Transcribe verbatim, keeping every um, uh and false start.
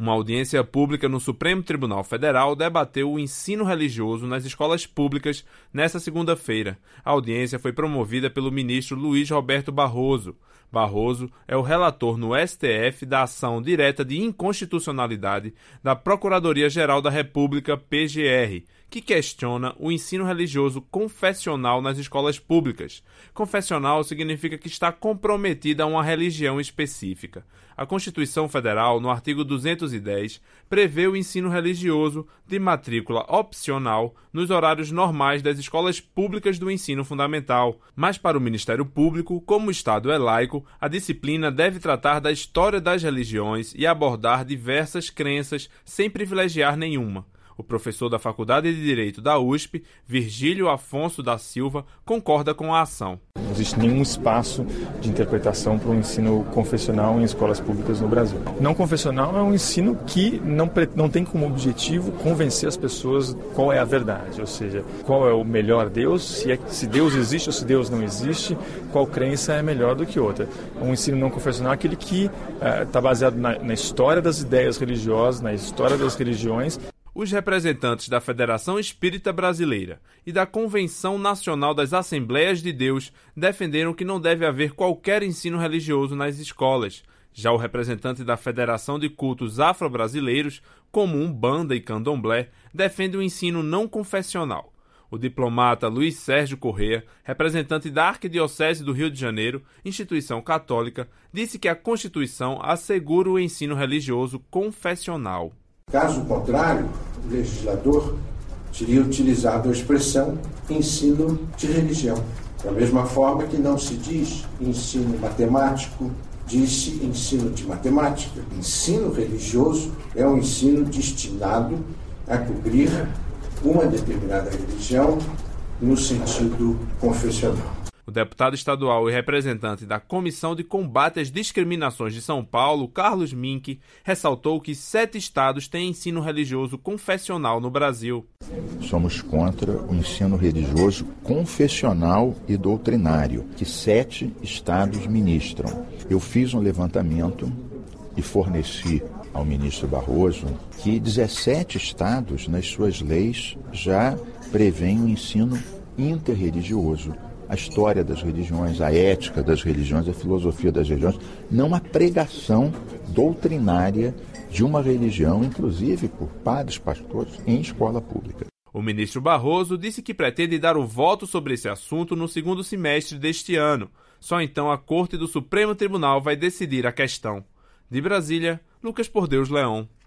Uma audiência pública no Supremo Tribunal Federal debateu o ensino religioso nas escolas públicas nesta segunda-feira. A audiência foi promovida pelo ministro Luiz Roberto Barroso. Barroso é o relator no S T F da ação direta de inconstitucionalidade da Procuradoria-Geral da República, P G R, que questiona o ensino religioso confessional nas escolas públicas. Confessional significa que está comprometida a uma religião específica. A Constituição Federal, no artigo duzentos e dez, prevê o ensino religioso de matrícula opcional nos horários normais das escolas públicas do ensino fundamental. Mas para o Ministério Público, como o Estado é laico, a disciplina deve tratar da história das religiões e abordar diversas crenças sem privilegiar nenhuma. O professor da Faculdade de Direito da U S P, Virgílio Afonso da Silva, concorda com a ação. Não existe nenhum espaço de interpretação para o ensino confessional em escolas públicas no Brasil. Não confessional é um ensino que não, não tem como objetivo convencer as pessoas qual é a verdade, ou seja, qual é o melhor Deus, se, é, se Deus existe ou se Deus não existe, qual crença é melhor do que outra. Um ensino não confessional é aquele que está uh, baseado na, na história das ideias religiosas, na história das religiões. Os representantes da Federação Espírita Brasileira e da Convenção Nacional das Assembleias de Deus defenderam que não deve haver qualquer ensino religioso nas escolas. Já o representante da Federação de Cultos Afro-Brasileiros, como Umbanda e Candomblé, defende o ensino não confessional. O diplomata Luiz Sérgio Corrêa, representante da Arquidiocese do Rio de Janeiro, instituição católica, disse que a Constituição assegura o ensino religioso confessional. Caso contrário, o legislador teria utilizado a expressão ensino de religião. Da mesma forma que não se diz ensino matemático, diz-se ensino de matemática. Ensino religioso é um ensino destinado a cobrir uma determinada religião no sentido confessional. O deputado estadual e representante da Comissão de Combate às Discriminações de São Paulo, Carlos Mink, ressaltou que sete estados têm ensino religioso confessional no Brasil. Somos contra o ensino religioso confessional e doutrinário, que sete estados ministram. Eu fiz um levantamento e forneci ao ministro Barroso que dezessete estados, nas suas leis, já prevêem o ensino interreligioso. A história das religiões, a ética das religiões, a filosofia das religiões, não a pregação doutrinária de uma religião, inclusive por padres, pastores, em escola pública. O ministro Barroso disse que pretende dar o voto sobre esse assunto no segundo semestre deste ano. Só então a Corte do Supremo Tribunal vai decidir a questão. De Brasília, Lucas Por Deus Leão.